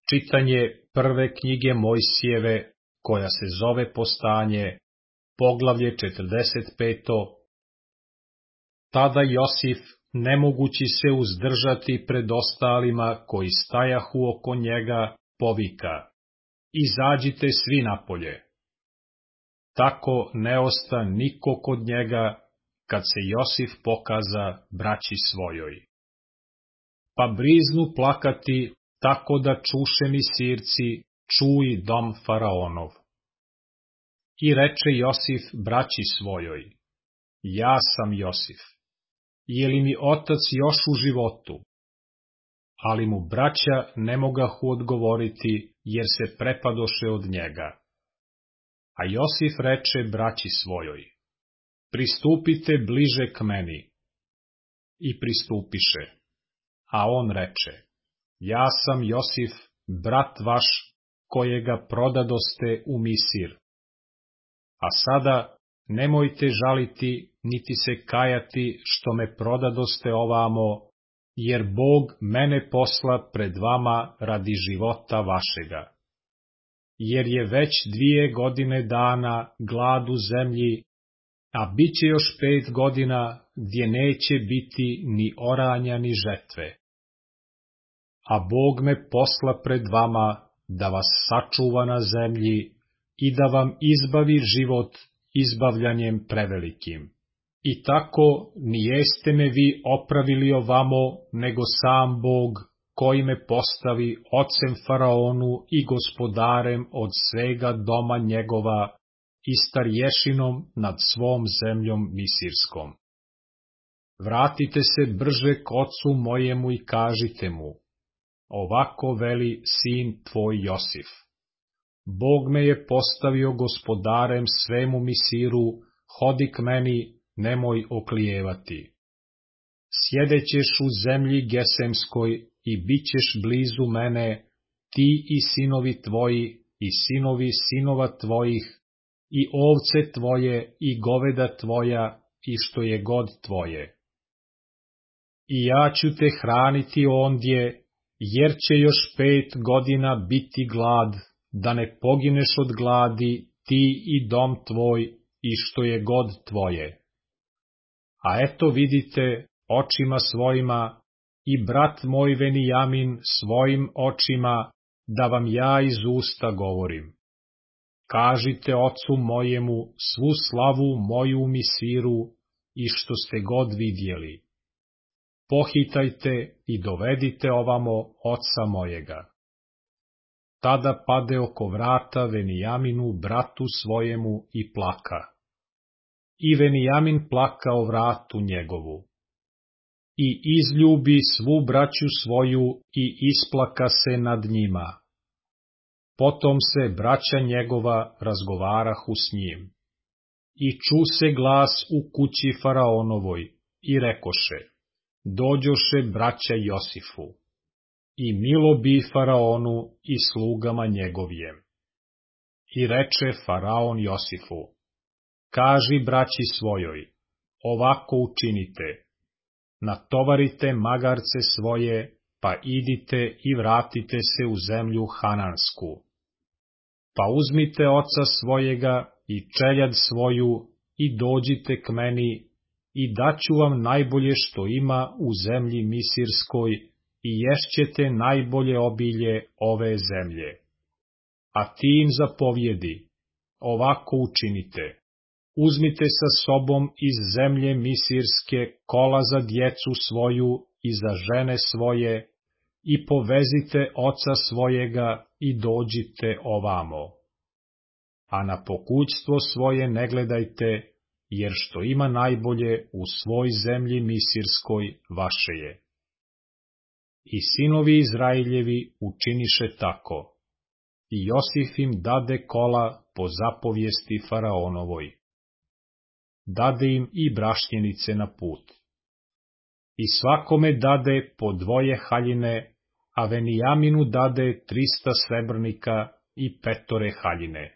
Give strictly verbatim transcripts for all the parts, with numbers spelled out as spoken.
Čitanje prve knjige Mojsijeve, koja se zove Postanje, poglavlje četrdeset pet. Tada Josif, ne mogući se uzdržati pred ostalima koji stajahu oko njega, povika: Izađite svi napolje. Tako ne osta niko kod njega, kad se Josif pokaza braći svojoj. Pa briznu plakati, tako da čuše Misirci, čuj dom faraonov. I reče Josif braći svojoj: Ja sam Josif, je li mi otac još u životu? Ali mu braća ne mogahu odgovoriti, jer se prepadoše od njega. A Josif reče braći svojoj: Pristupite bliže k meni. I pristupiše. A on reče: Ja sam Josif, brat vaš, kojega prodadoste u Misir. A sada nemojte žaliti, niti se kajati što me prodadoste ovamo, jer Bog mene posla pred vama radi života vašega. Jer je već dvije godine dana glad u zemlji, a bit će još pet godina gdje neće biti ni oranja ni žetve. A Bog me posla pred vama da vas sačuva na zemlji i da vam izbavi život izbavljanjem prevelikim. I tako nijeste me vi opravili ovamo, nego sam Bog, koji me postavi ocem faraonu i gospodarem od svega doma njegova i starješinom nad svom zemljom misirskom. Vratite se brže k ocu mojemu i kažite mu: Ovako veli sin tvoj Josif: Bog me je postavio gospodarem svemu Misiru, hodi k meni, nemoj oklijevati. Sjedećeš u zemlji Gesemskoj i bit ćeš blizu mene, ti i sinovi tvoji i sinovi sinova tvojih, i ovce tvoje i goveda tvoja i što je god tvoje. I ja ću te hraniti ondje, jer će još pet godina biti glad, da ne pogineš od gladi ti i dom tvoj i što je god tvoje. A eto vidite očima svojima i brat moj Venijamin svojim očima, da vam ja iz usta govorim. Kažite ocu mojemu svu slavu moju u Misiru i što ste god vidjeli. Pohitajte i dovedite ovamo oca mojega. Tada pade oko vrata Venijaminu bratu svojemu i plaka. I Venijamin plaka o vratu njegovu. I izljubi svu braću svoju i isplaka se nad njima. Potom se braća njegova razgovarahu s njim. I ču se glas u kući faraonovoj i rekoše: Dođoše braća Josifu. I milo bi faraonu i slugama njegovijem. I reče faraon Josifu: Kaži braći svojoj, ovako učinite: natovarite magarce svoje, pa idite i vratite se u zemlju Hanansku. Pa uzmite oca svojega i čeljad svoju i dođite k meni, i daću vam najbolje što ima u zemlji Misirskoj, i ješćete najbolje obilje ove zemlje. A ti im zapovjedi: ovako učinite: uzmite sa sobom iz zemlje Misirske kola za djecu svoju i za žene svoje, i povezite oca svojega i dođite ovamo. A na pokućstvo svoje ne gledajte, jer što ima najbolje u svoj zemlji Misirskoj vaše je. I sinovi Izrailjevi učiniše tako. I Josif im dade kola po zapovijesti faraonovoj. Dade im i brašnjenice na put. I svakome dade po dvoje haljine, a Venijaminu dade trista srebrnika i petore haljine.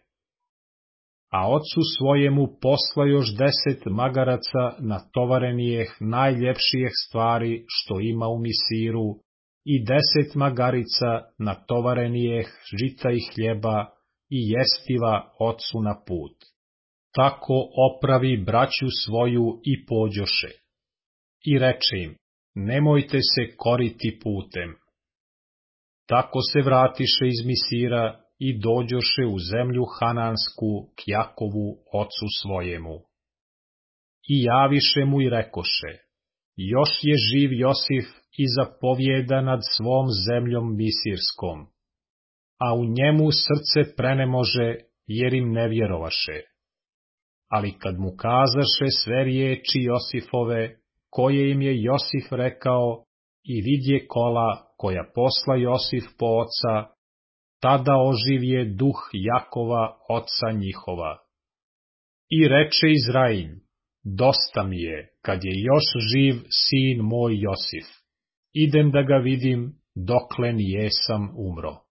A ocu svojemu posla još deset magaraca natovarenijeh najljepšijeh stvari što ima u Misiru, i deset magarica natovarenijeh žita i hljeba i jestiva ocu na put. Tako opravi braću svoju i pođoše. I reče im, nemojte se koriti putem. Tako se vratiše iz Misira i dođoše u zemlju Hanansku k Jakovu ocu svojemu. I javiše mu i rekoše, još je živ Josif i zapovjeda nad svom zemljom Misirskom, a u njemu srce prenemože, jer im ne vjerovaše. Ali kad mu kazaše sve riječi Josifove, koje im je Josif rekao, i vidje kola koja posla Josif po oca, tada oživje duh Jakova oca njihova. I reče Izrailj, dosta mi je, kad je još živ sin moj Josif, idem da ga vidim, dokle nijesam umro.